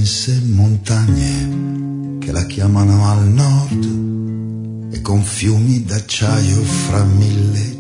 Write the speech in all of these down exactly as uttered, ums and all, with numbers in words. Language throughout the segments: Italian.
immense montagne che la chiamano al nord, e con fiumi d'acciaio fra mille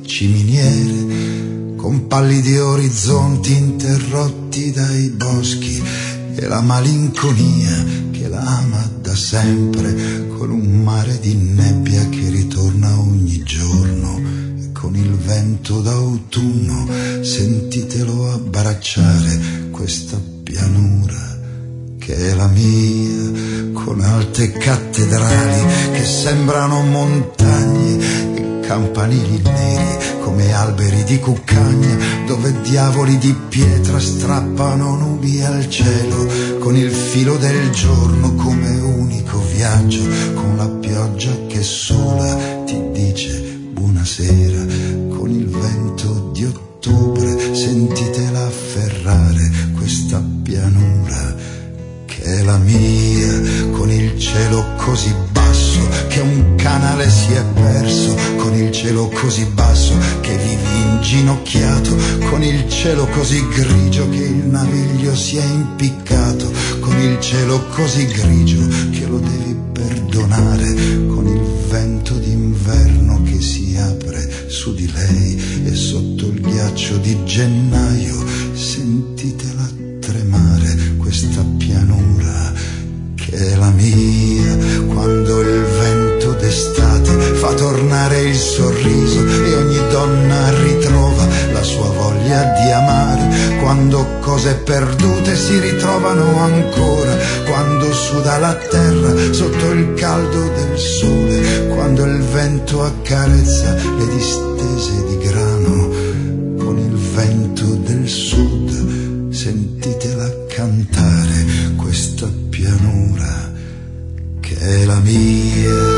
ciminiere, con pallidi orizzonti interrotti dai boschi, e la malinconia che la ama da sempre, con un mare di nebbia che ritorna ogni giorno, e con il vento d'autunno. Sentitelo abbracciare questa pianura che è la mia, con alte cattedrali che sembrano montagne e campanili neri come alberi di cuccagna, dove diavoli di pietra strappano nubi al cielo, con il filo del giorno come unico viaggio, con la pioggia che sola ti dice buonasera, con il vento di ottobre. Sentitela afferrare questa pianura che è la mia, con il cielo così basso che un canale si è perso, con il cielo così basso che vivi inginocchiato, con il cielo così grigio che il naviglio si è impiccato, con il cielo così grigio che lo devi perdonare, con il vento d'inverno che si apre su di lei, e sotto il ghiaccio di gennaio sentitela tremare questa pianura che è la mia, quando il vento d'estate fa tornare il sorriso e ogni donna ritrova la sua voglia di amare, quando cose perdute si ritrovano ancora, quando suda la terra sotto il caldo del sole, quando il vento accarezza le distese di grano, con il vento del sud. Sentitela cantare questa pianura che è la mia.